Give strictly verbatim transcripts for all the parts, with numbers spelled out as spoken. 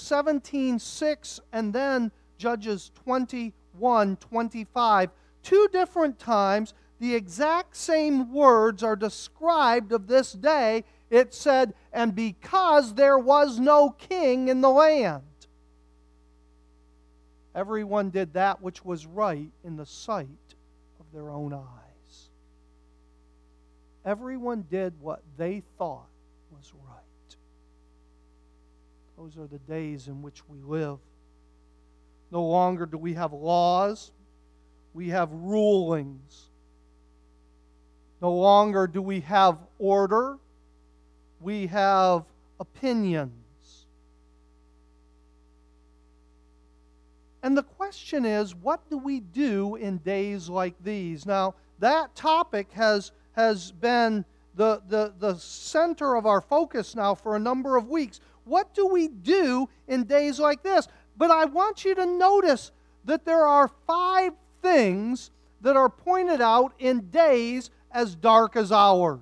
seventeen six and then Judges twenty-one twenty-five. Two different times, the exact same words are described of this day. It said, "And because there was no king in the land, everyone did that which was right in the sight of their own eyes." Everyone did what they thought was right. Those are the days in which we live. No longer do we have laws. We have rulings. No longer do we have order. We have opinions. And the question is, what do we do in days like these? Now, that topic has, has been the, the, the center of our focus now for a number of weeks. What do we do in days like this? But I want you to notice that there are five things that are pointed out in days as dark as ours.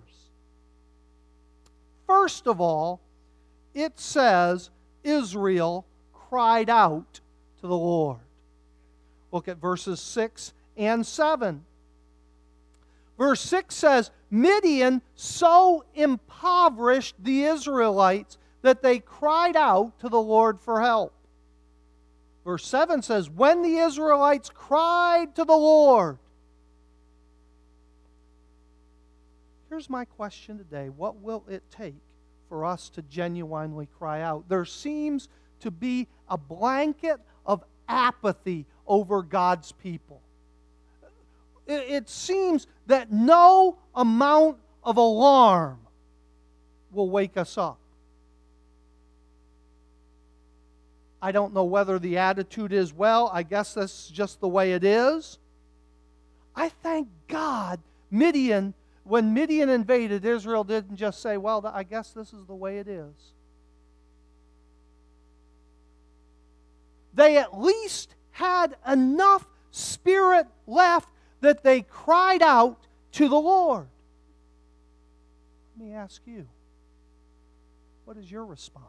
First of all, it says Israel cried out to the Lord. Look at verses six and seven. Verse six says, "Midian so impoverished the Israelites that they cried out to the Lord for help." Verse seven says, "When the Israelites cried to the Lord." Here's my question today. What will it take for us to genuinely cry out? There seems to be a blanket of apathy over God's people. It seems that no amount of alarm will wake us up. I don't know whether the attitude is, well, I guess that's just the way it is. I thank God Midian, when Midian invaded, Israel didn't just say, well, I guess this is the way it is. They at least had enough spirit left that they cried out to the Lord. Let me ask you, what is your response?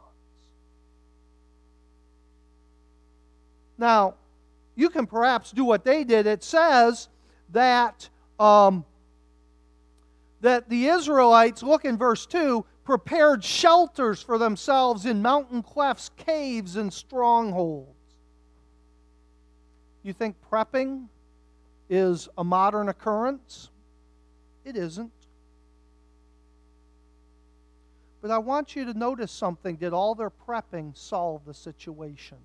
Now, you can perhaps do what they did. It says that, um, that the Israelites, look in verse two, prepared shelters for themselves in mountain clefts, caves, and strongholds. You think prepping is a modern occurrence? It isn't. But I want you to notice something. Did all their prepping solve the situation?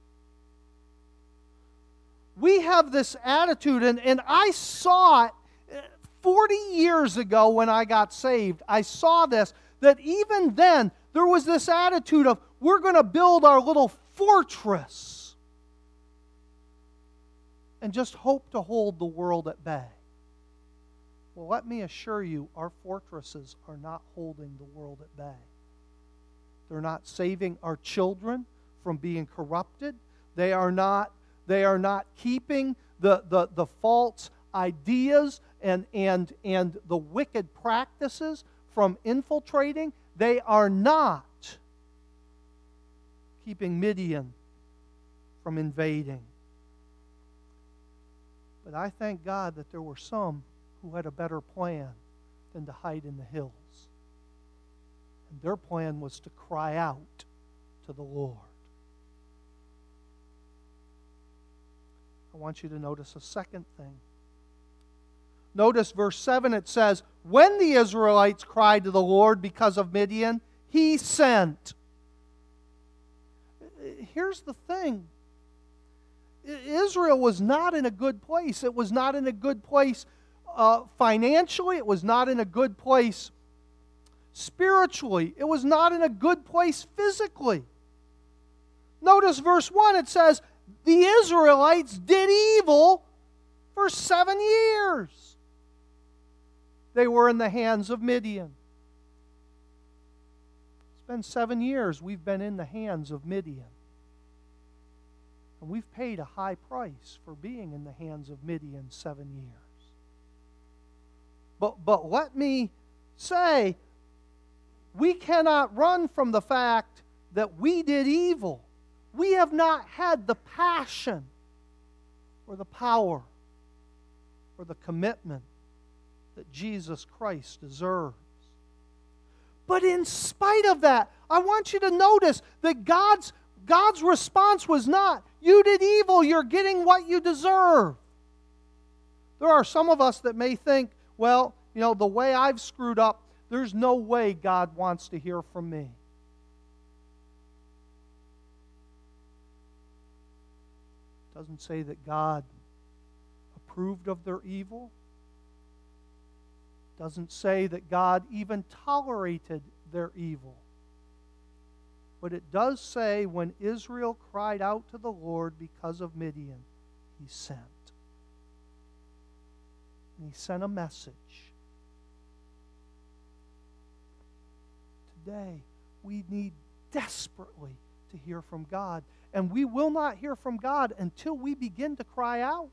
We have this attitude, and, and I saw it forty years ago when I got saved. I saw this, that even then there was this attitude of, we're going to build our little fortress and just hope to hold the world at bay. Well, let me assure you, our fortresses are not holding the world at bay. They're not saving our children from being corrupted. They are not, they are not keeping the, the, the false ideas and, and, and the wicked practices from infiltrating. They are not keeping Midian from invading. But I thank God that there were some who had a better plan than to hide in the hills. And their plan was to cry out to the Lord. I want you to notice a second thing. Notice verse seven, it says, when the Israelites cried to the Lord because of Midian, He sent. Here's the thing. Israel was not in a good place. It was not in a good place uh, financially. It was not in a good place spiritually. It was not in a good place physically. Notice verse one, it says, the Israelites did evil for seven years. They were in the hands of Midian. It's been seven years we've been in the hands of Midian. And we've paid a high price for being in the hands of Midian seven years. But, but let me say, we cannot run from the fact that we did evil. we have not had the passion or the power or the commitment that Jesus Christ deserves. But in spite of that, I want you to notice that God's, God's response was not, you did evil, you're getting what you deserve. There are some of us that may think, well, you know, the way I've screwed up, there's no way God wants to hear from me. It doesn't say that God approved of their evil. It doesn't say that God even tolerated their evil. But it does say when Israel cried out to the Lord because of Midian, He sent. And He sent a message. Today, we need desperately to hear from God. And we will not hear from God until we begin to cry out.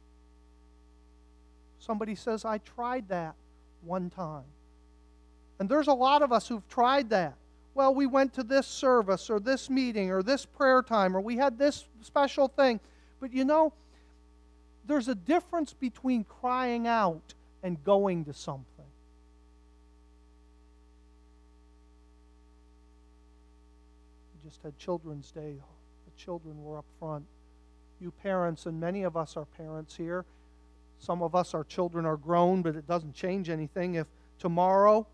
Somebody says, I tried that one time. And there's a lot of us who've tried that. Well, we went to this service or this meeting or this prayer time or we had this special thing. But you know, there's a difference between crying out and going to something. We just had Children's Day. The children were up front. You parents, and many of us are parents here. Some of us, our children are grown, but it doesn't change anything. If tomorrow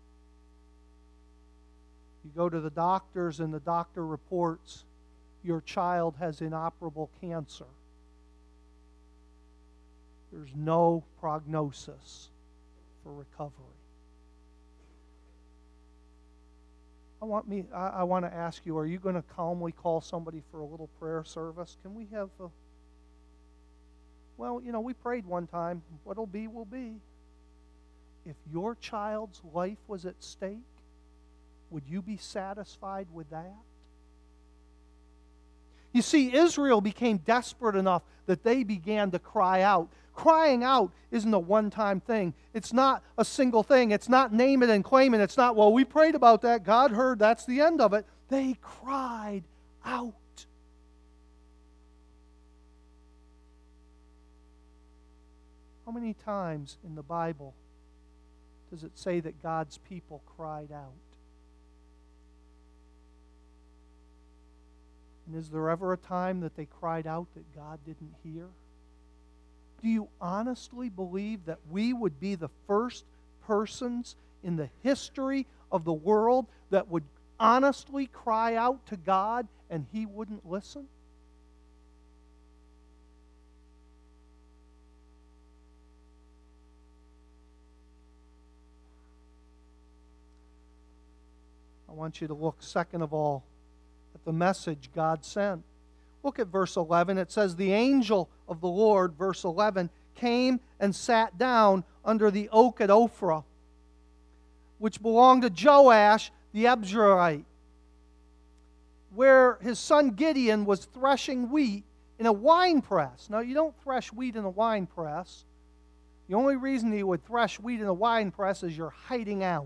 you go to the doctors and the doctor reports your child has inoperable cancer, there's no prognosis for recovery. I want me. I, I want to ask you, are you going to calmly call somebody for a little prayer service? Can we have a... Well, you know, we prayed one time. What'll be, will be. If your child's life was at stake, would you be satisfied with that? You see, Israel became desperate enough that they began to cry out. Crying out isn't a one-time thing. It's not a single thing. It's not name it and claim it. It's not, well, we prayed about that. God heard. That's the end of it. They cried out. How many times in the Bible does it say that God's people cried out? And is there ever a time that they cried out that God didn't hear? Do you honestly believe that we would be the first persons in the history of the world that would honestly cry out to God and He wouldn't listen? I want you to look, second of all, at the message God sent. Look at verse eleven. It says, the angel of the Lord, verse eleven, came and sat down under the oak at Ophrah, which belonged to Joash the Abiezrite, where his son Gideon was threshing wheat in a winepress. Now, you don't thresh wheat in a winepress. The only reason you would thresh wheat in a winepress is you're hiding out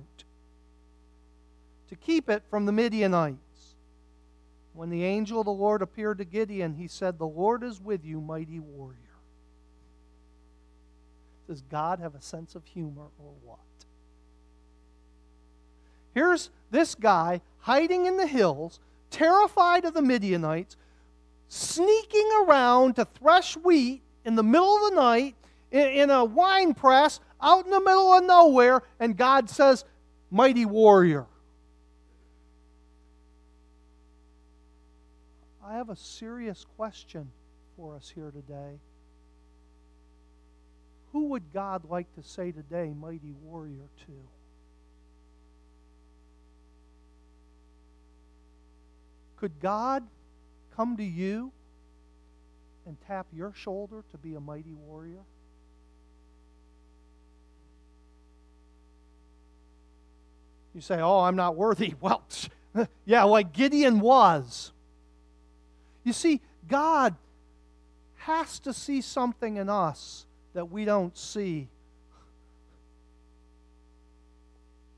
to keep it from the Midianites. When the angel of the Lord appeared to Gideon, he said, the Lord is with you, mighty warrior. Does God have a sense of humor or what? Here's this guy hiding in the hills, terrified of the Midianites, sneaking around to thresh wheat in the middle of the night in, in a wine press out in the middle of nowhere, and God says, mighty warrior. I have a serious question for us here today. Who would God like to say today, mighty warrior, to? Could God come to you and tap your shoulder to be a mighty warrior? You say, oh, I'm not worthy. Well, yeah, like Gideon was. You see, God has to see something in us that we don't see,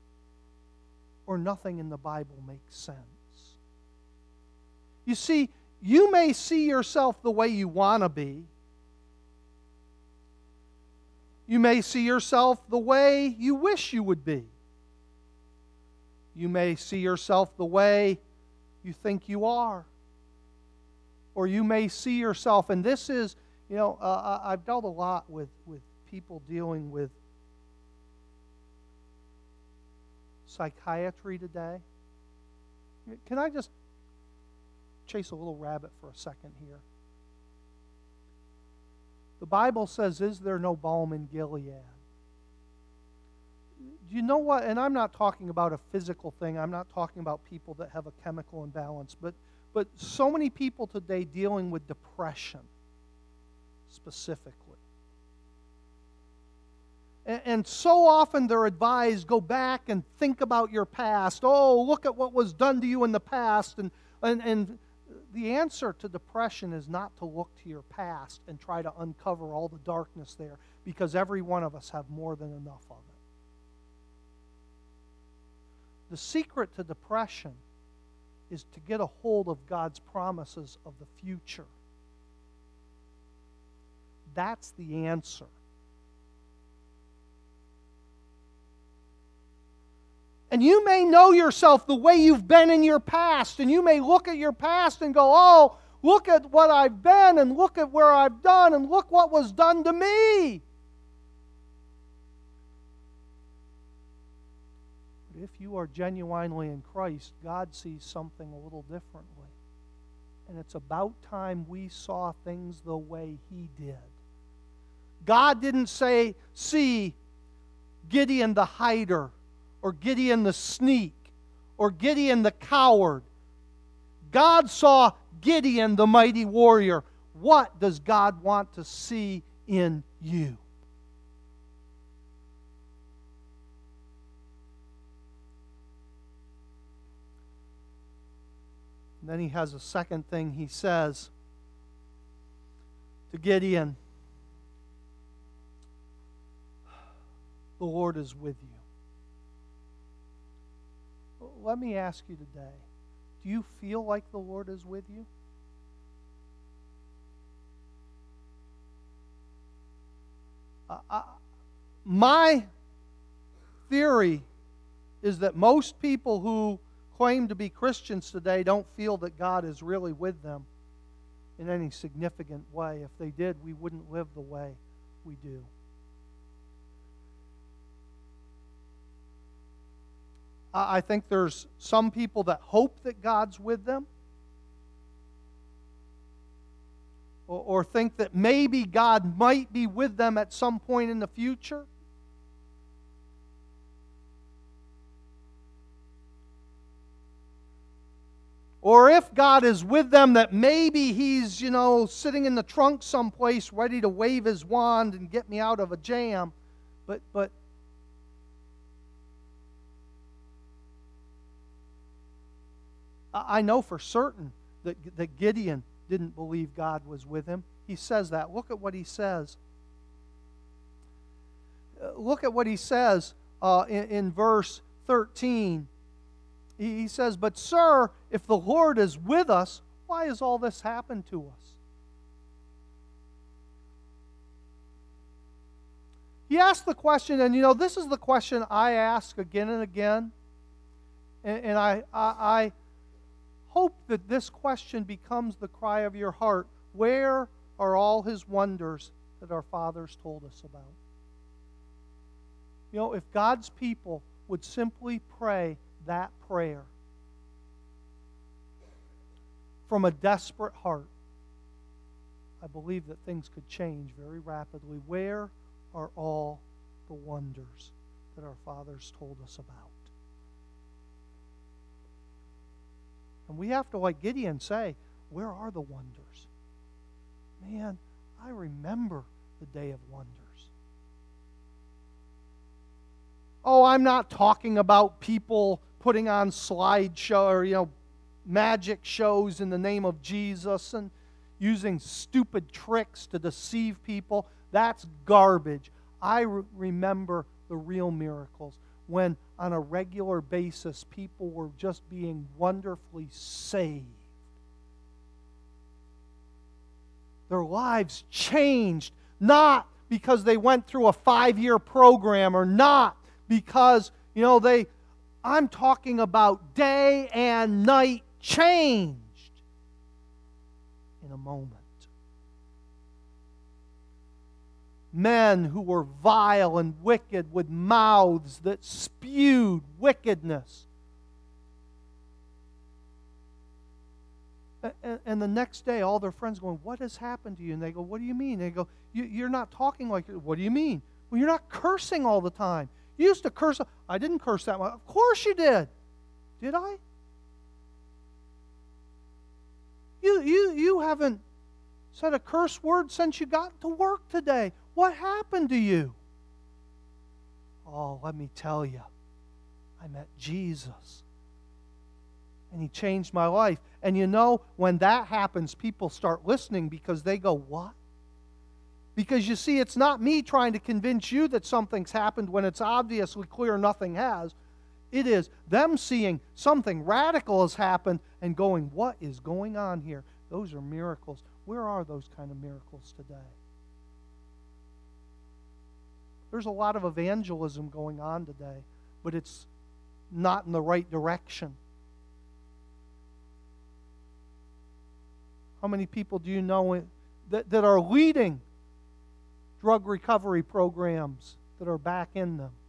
or nothing in the Bible makes sense. You see, You may see yourself the way you want to be. You may see yourself the way you wish you would be. You may see yourself the way you think you are. Or you may see yourself, and this is, you know, uh, I've dealt a lot with, with people dealing with psychiatry today. Can I just chase a little rabbit for a second here? The Bible says, is there no balm in Gilead? Do you know what? And I'm not talking about a physical thing. I'm not talking about people that have a chemical imbalance. But, but so many people today dealing with depression specifically. And, and so often they're advised, go back and think about your past. Oh, look at what was done to you in the past. And, and, and the answer to depression is not to look to your past and try to uncover all the darkness there, because every one of us have more than enough of it. The secret to depression is to get a hold of God's promises of the future. That's the answer. And you may know yourself the way you've been in your past, and you may look at your past and go, oh, look at what I've been, and look at where I've done, and look what was done to me. But if you are genuinely in Christ, God sees something a little differently. And it's about time we saw things the way He did. God didn't say, see Gideon the hider, or Gideon the sneak, or Gideon the coward. God saw Gideon the mighty warrior. What does God want to see in you? And then he has a second thing he says to Gideon. The Lord is with you. Let me ask you today, do you feel like the Lord is with you? Uh, uh, my theory is that most people who claim to be Christians today don't feel that God is really with them in any significant way. If they did, we wouldn't live the way we do. I think there's some people that hope that God's with them, or, or think that maybe God might be with them at some point in the future. Or if God is with them, that maybe He's, you know, sitting in the trunk someplace ready to wave His wand and get me out of a jam. But, but I know for certain that, that Gideon didn't believe God was with him. He says that. Look at what he says. Look at what he says uh, in, in verse thirteen. He, he says, but sir, if the Lord is with us, why has all this happened to us? He asked the question, and you know, this is the question I ask again and again. And, and I, I, I hope that this question becomes the cry of your heart. Where are all His wonders that our fathers told us about? You know, if God's people would simply pray that prayer from a desperate heart, I believe that things could change very rapidly. Where are all the wonders that our fathers told us about? And we have to, like Gideon, say, where are the wonders? Man, I remember the day of wonders. Oh, I'm not talking about people putting on slideshow or, you know, magic shows in the name of Jesus and using stupid tricks to deceive people. That's garbage. I re- remember the real miracles when on a regular basis people were just being wonderfully saved their lives changed, not because they went through a five-year program or not because, you know, they, I'm talking about day and night changed in a moment. Men who were vile and wicked with mouths that spewed wickedness. And, and the next day, all their friends going, "What has happened to you?" And they go, "What do you mean?" They go, you, "You're not talking like, what do you mean?" "Well, you're not cursing all the time. You used to curse." "I didn't curse that much." "Of course you did." "Did I?" You, you, you haven't said a curse word since you got to work today. What happened to you?" "Oh, let me tell you, I met Jesus. And He changed my life." And you know, when that happens, people start listening because they go, "What?" Because you see, it's not me trying to convince you that something's happened when it's obviously clear nothing has. It is them seeing something radical has happened and going, "What is going on here?" Those are miracles. Where are those kind of miracles today? There's a lot of evangelism going on today, but it's not in the right direction. How many people do you know that, that are leading drug recovery programs that are back in them?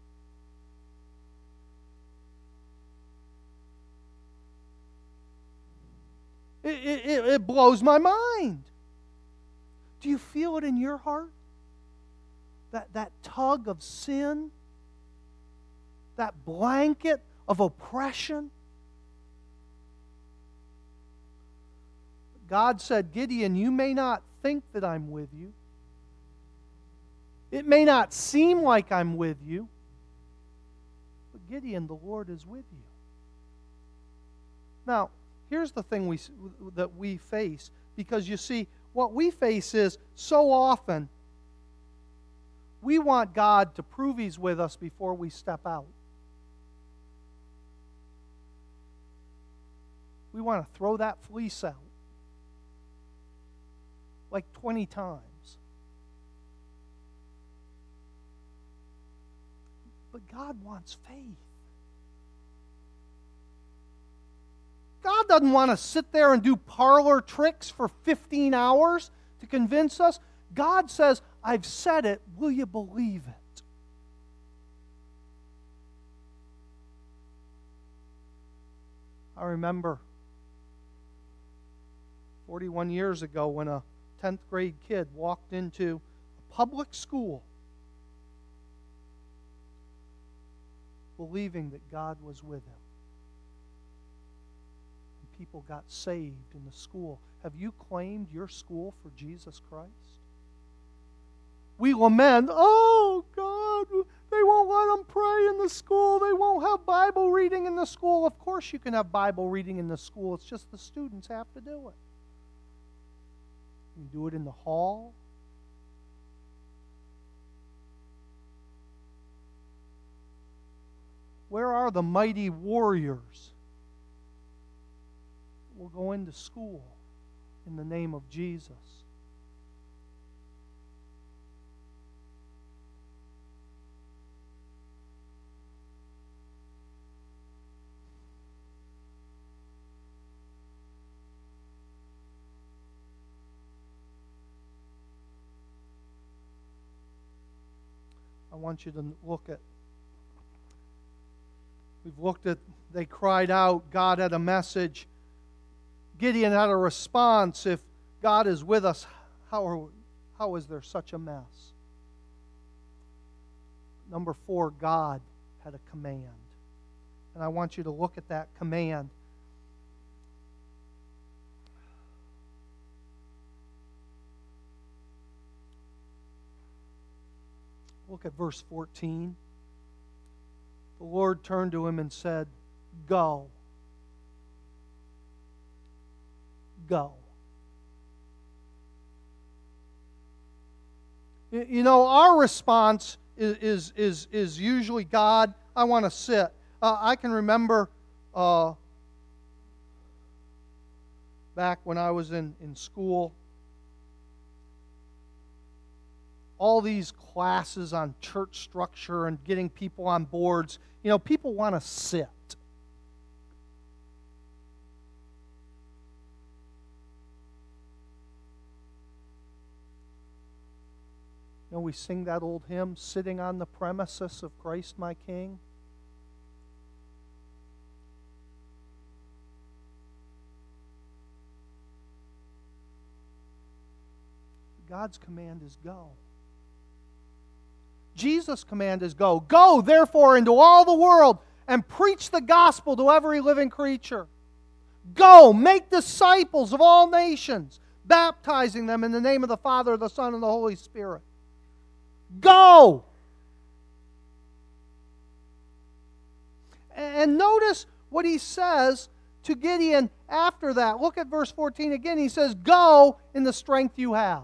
It, it, it blows my mind. Do you feel it in your heart? That, that tug of sin? That blanket of oppression? God said, "Gideon, you may not think that I'm with you. It may not seem like I'm with you. But Gideon, the Lord is with you." Now, here's the thing we, that we face. Because you see, what we face is so often we want God to prove He's with us before we step out. We want to throw that fleece out like twenty times. But God wants faith. God doesn't want to sit there and do parlor tricks for fifteen hours to convince us. God says, "I've said it. Will you believe it?" I remember forty-one years ago when a tenth grade kid walked into a public school believing that God was with him. And people got saved in the school. Have you claimed your school for Jesus Christ? We lament, "Oh, God, they won't let them pray in the school. They won't have Bible reading in the school." Of course you can have Bible reading in the school. It's just the students have to do it. You do it in the hall. Where are the mighty warriors? We'll go into school in the name of Jesus. I want you to look at, we've looked at, they cried out, God had a message. Gideon had a response. If God is with us, how, are, how is there such a mess? Number four, God had a command. And I want you to look at that command. Look at verse fourteen. The Lord turned to him and said, "Go. Go." You know, our response is, is, is, is usually, "God, I want to sit." Uh, I can remember uh, back when I was in, in school, all these classes on church structure and getting people on boards, you know, people want to sit. You know, we sing that old hymn, sitting on the premises of Christ my King. God's command is go. Jesus' command is go. Go, therefore, into all the world and preach the gospel to every living creature. Go, make disciples of all nations, baptizing them in the name of the Father, the Son, and the Holy Spirit. Go! And notice what he says to Gideon after that. Look at verse fourteen again. He says, go in the strength you have.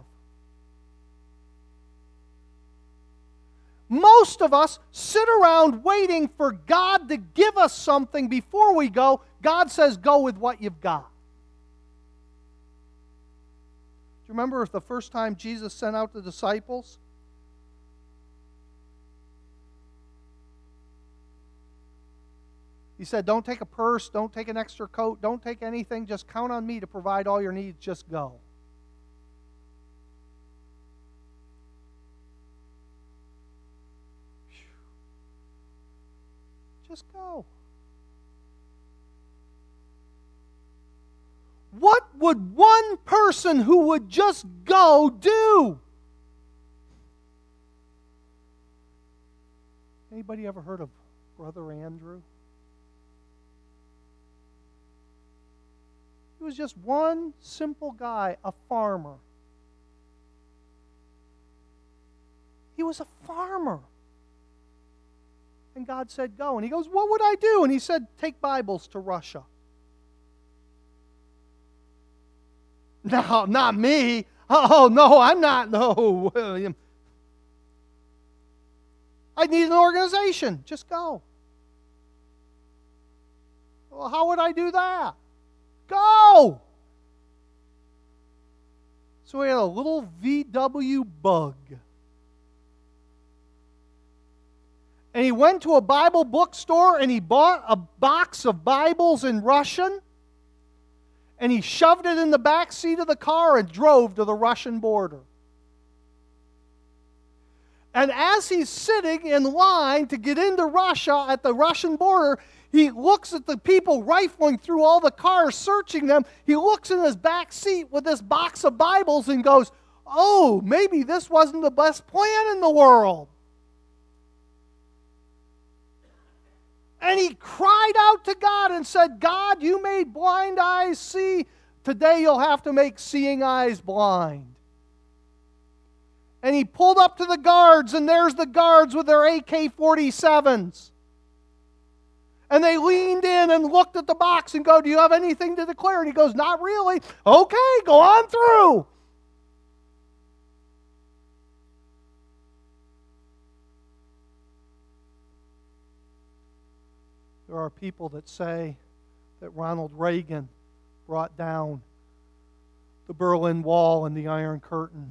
Most of us sit around waiting for God to give us something before we go. God says, go with what you've got. Do you remember the first time Jesus sent out the disciples? He said, don't take a purse, don't take an extra coat, don't take anything, just count on me to provide all your needs, just go. Just go. What would one person who would just go do? Anybody ever heard of Brother Andrew? He was just one simple guy, a farmer. He was a farmer. And God said, go. And he goes, what would I do? And he said, take Bibles to Russia. No, not me. Oh, no, I'm not. No, William. I need an organization. Just go. Well, how would I do that? Go! So he had a little V W bug. And he went to a Bible bookstore and he bought a box of Bibles in Russian. And he shoved it in the back seat of the car and drove to the Russian border. And as he's sitting in line to get into Russia at the Russian border, he looks at the people rifling through all the cars, searching them. He looks in his back seat with this box of Bibles and goes, oh, maybe this wasn't the best plan in the world. And he cried out to God and said, God, you made blind eyes see. Today you'll have to make seeing eyes blind. And he pulled up to the guards, and there's the guards with their A K forty-sevens. And they leaned in and looked at the box and go, do you have anything to declare? And he goes, not really. Okay, go on through. There are people that say that Ronald Reagan brought down the Berlin Wall and the Iron Curtain.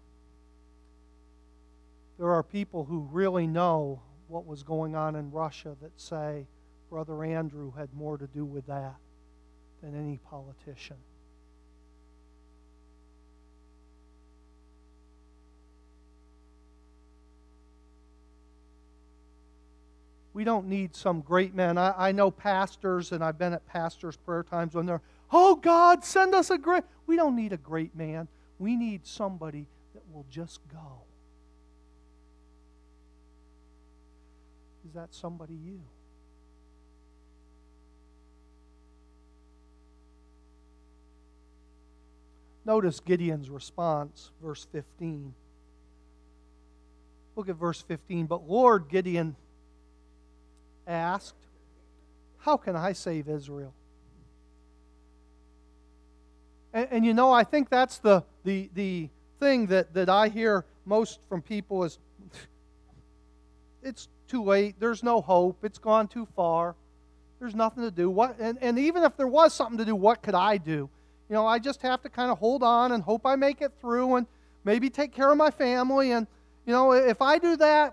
There are people who really know what was going on in Russia that say Brother Andrew had more to do with that than any politician. We don't need some great man. I, I know pastors, and I've been at pastors' prayer times when they're, oh God, send us a great... We don't need a great man. We need somebody that will just go. Is that somebody you? Notice Gideon's response, verse fifteen. Look at verse fifteen. But Lord, Gideon asked, how can I save Israel? And, and you know, I think that's the, the, the thing that, that I hear most from people is, it's too late, there's no hope, it's gone too far, there's nothing to do. What? And, and even if there was something to do, what could I do? You know, I just have to kind of hold on and hope I make it through and maybe take care of my family. And, You know, if I do that,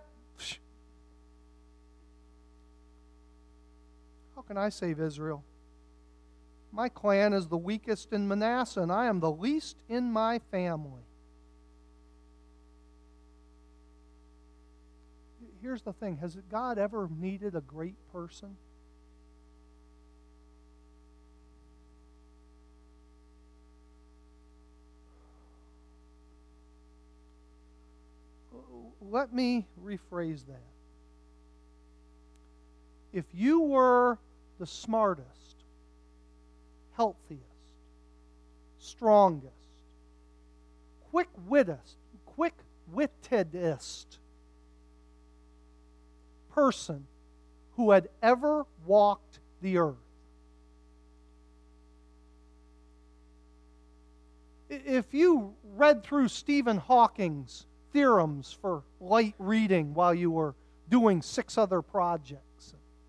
how can I save Israel? My clan is the weakest in Manasseh, and I am the least in my family. Here's the thing. Has God ever needed a great person? Let me rephrase that. If you were the smartest, healthiest, strongest, quick-wittedest, quick-wittedest person who had ever walked the earth, if you read through Stephen Hawking's theorems for light reading while you were doing six other projects,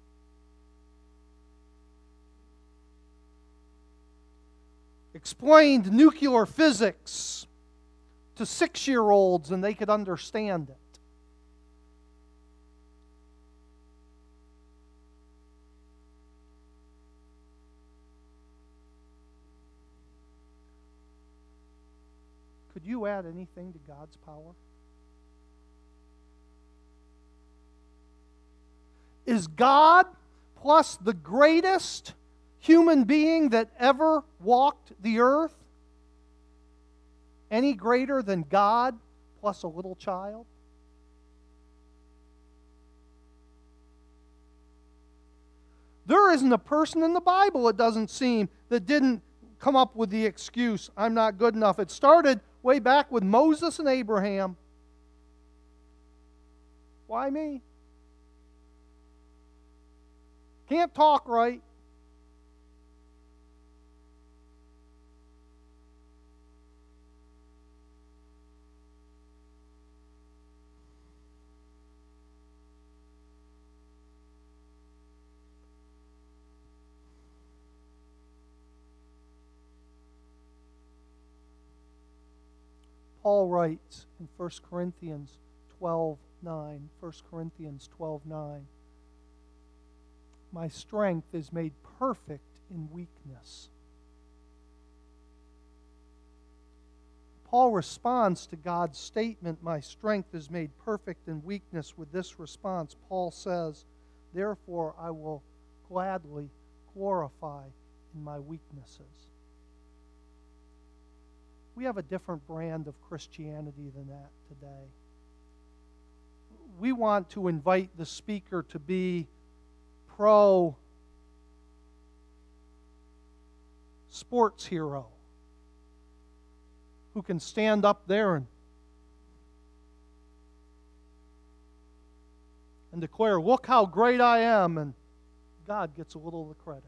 explained nuclear physics to six-year-olds and they could understand it, could you add anything to God's power? Is God plus the greatest human being that ever walked the earth any greater than God plus a little child? There isn't a person in the Bible, it doesn't seem, that didn't come up with the excuse, I'm not good enough. It started way back with Moses and Abraham. Why me? Can't talk right. Paul writes in First Corinthians twelve nine, First Corinthians twelve nine, my strength is made perfect in weakness. Paul responds to God's statement, my strength is made perfect in weakness, with this response. Paul says, therefore I will gladly glorify in my weaknesses. We have a different brand of Christianity than that today. We want to invite the speaker to be pro sports hero who can stand up there and, and declare, look how great I am, and God gets a little of the credit.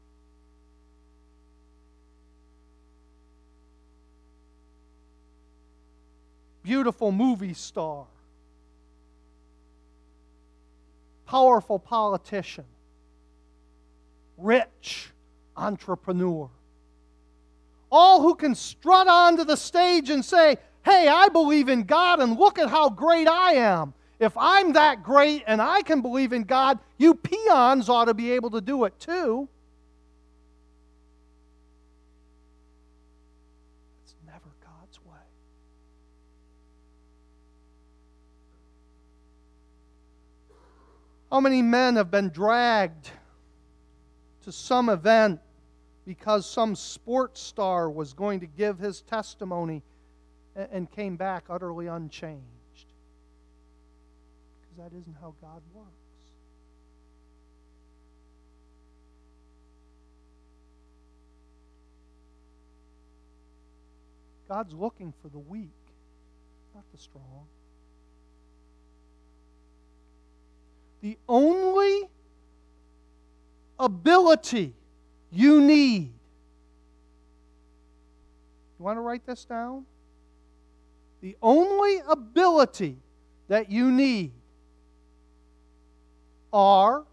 Beautiful movie star, powerful politician, rich entrepreneur. All who can strut onto the stage and say, hey, I believe in God and look at how great I am. If I'm that great and I can believe in God, you peons ought to be able to do it too. It's never God's way. How many men have been dragged to some event because some sports star was going to give his testimony and came back utterly unchanged? Because that isn't how God works. God's looking for the weak, not the strong. The only ability you need. You want to write this down? The only ability that you need are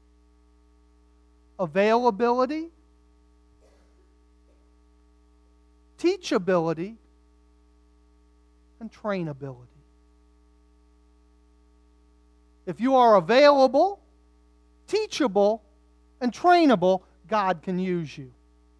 availability, teachability, and trainability. If you are available, teachable, and trainable, God can use you.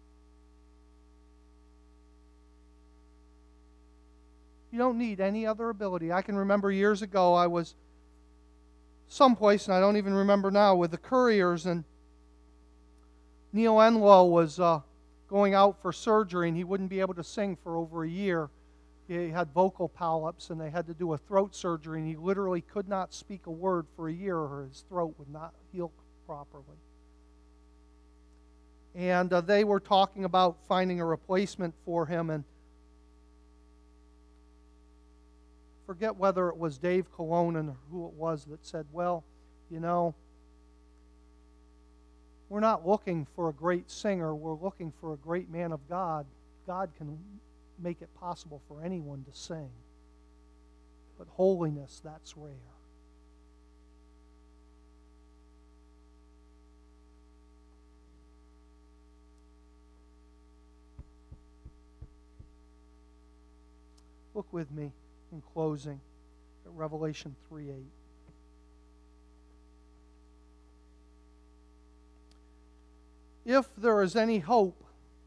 You don't need any other ability. I can remember years ago I was someplace, and I don't even remember now, with the Couriers, and Neil Enlow was uh, going out for surgery, and he wouldn't be able to sing for over a year. He had vocal polyps, and they had to do a throat surgery, and he literally could not speak a word for a year, or his throat would not heal properly. And uh, they were talking about finding a replacement for him, and forget whether it was Dave Colonan or who it was that said, well, you know, we're not looking for a great singer. We're looking for a great man of God. God can make it possible for anyone to sing. But holiness, that's rare. Look with me in closing at Revelation three eight. If there is any hope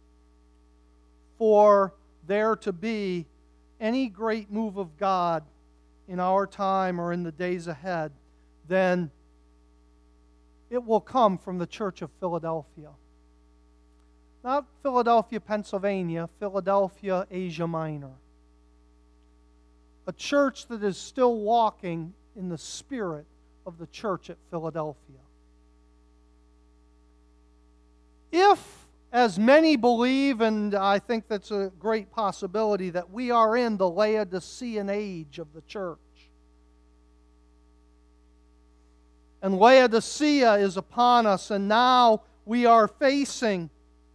for there to be any great move of God in our time or in the days ahead, then it will come from the Church of Philadelphia. Not Philadelphia, Pennsylvania, Philadelphia, Asia Minor. A church that is still walking in the spirit of the church at Philadelphia. If, as many believe, and I think that's a great possibility, that we are in the Laodicean age of the church, and Laodicea is upon us, and now we are facing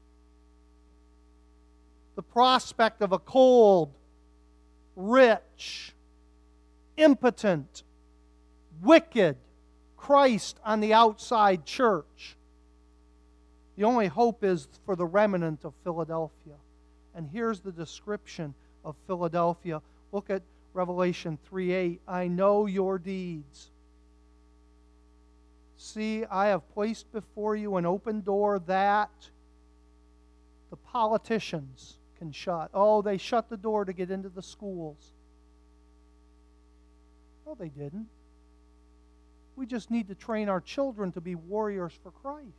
the prospect of a cold, rich, impotent, wicked Christ on the outside church. The only hope is for the remnant of Philadelphia. And here's the description of Philadelphia. Look at Revelation three eight. I know your deeds. See, I have placed before you an open door that the politicians can shut. Oh, they shut the door to get into the schools. No, they didn't. We just need to train our children to be warriors for Christ.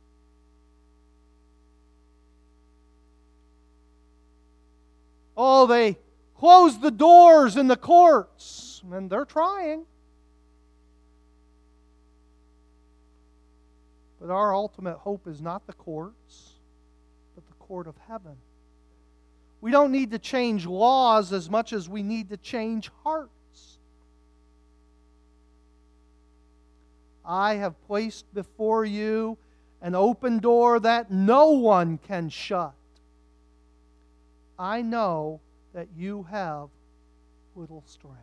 Oh, they closed the doors in the courts, and they're trying. But our ultimate hope is not the courts, but the court of heaven. We don't need to change laws as much as we need to change hearts. I have placed before you an open door that no one can shut. I know that you have little strength.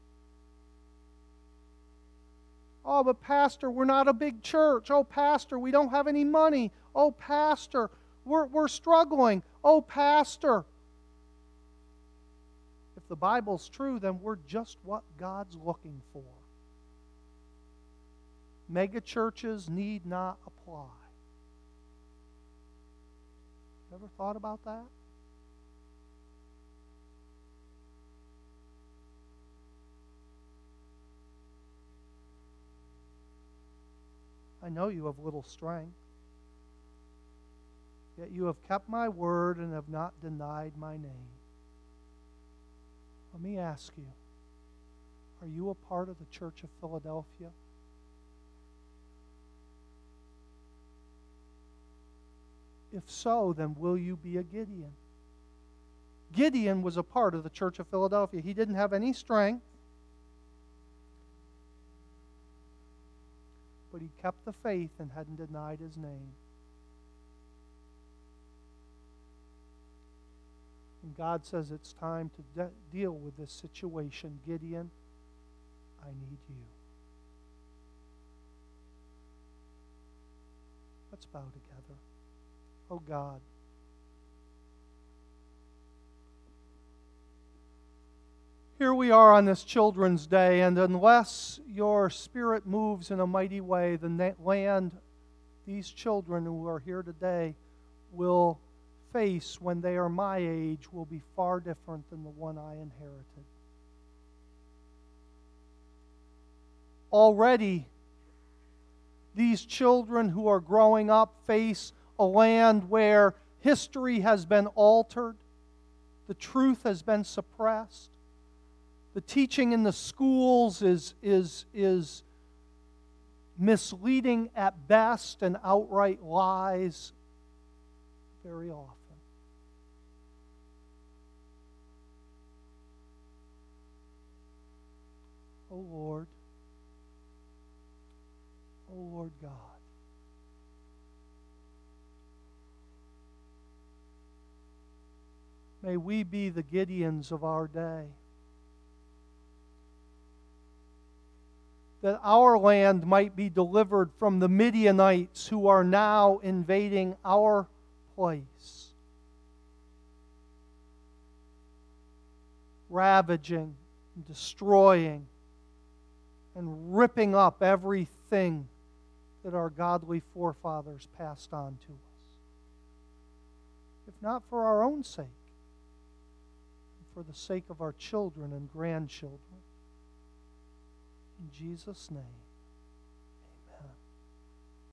Oh, but Pastor, we're not a big church. Oh, Pastor, we don't have any money. Oh, Pastor, we're, we're struggling. Oh, Pastor. If the Bible's true, then we're just what God's looking for. Mega churches need not apply. Ever thought about that? I know you have little strength, yet you have kept my word and have not denied my name. Let me ask you, are you a part of the Church of Philadelphia? If so, then will you be a Gideon? Gideon was a part of the Church of Philadelphia. He didn't have any strength, but he kept the faith and hadn't denied his name. And God says it's time to de- deal with this situation. Gideon, I need you. Let's bow together. Oh God, Here we are on this Children's Day, and unless your Spirit moves in a mighty way, the na- land these children who are here today will face when they are my age will be far different than the one I inherited. Already, these children who are growing up face a land where history has been altered, the truth has been suppressed, the teaching in the schools is, is, is misleading at best and outright lies very often. Oh Lord, oh Lord God, may we be the Gideons of our day. That our land might be delivered from the Midianites who are now invading our place, ravaging, and destroying, and ripping up everything that our godly forefathers passed on to us. If not for our own sake, for the sake of our children and grandchildren. In Jesus' name.